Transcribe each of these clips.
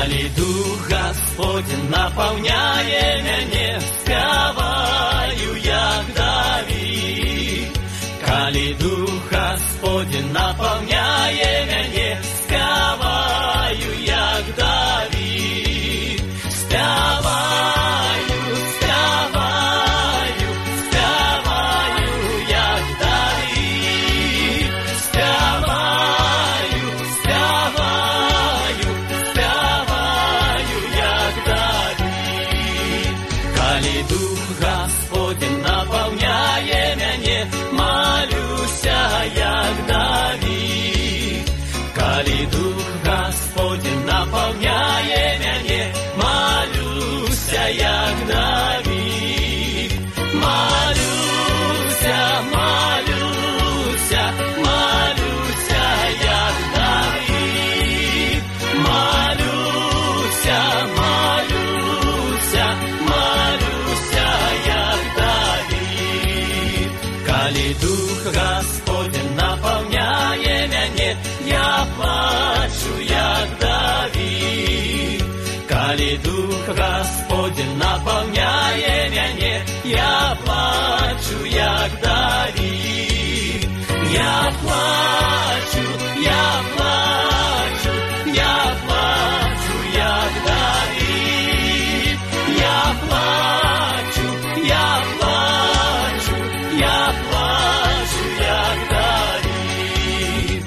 Калі дух Гасподзін напаўняе мяне, спяваю, як Давід. Калі дух Гасподзін напаўняе мяне, спяваю, як Давід. Спяваю, спяваю, спяваю, як Давід. Спяваю, спяваю, спяваю, як Давід. Калі дух Гасподзін напаўняе мяне, малюся, як Давід. Калі дух Гасподзін напаўняе мяне, малюся, як Давід. Малюся, малюся, малюся, як Давід. Малюся, малюся, малюся, як Давід. Калі дух Гасподзін напаўняе мяне, я плачу, як Давід. Калі дух Гасподзін напаўняе мяне, я плачу, як Давід. Я плачу, я плачу, я плачу, як Давід. Я плачу, я плачу, я плачу, як Давід.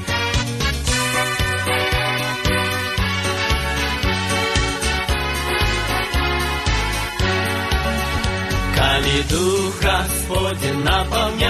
Калі дух Гасподзін напаўняе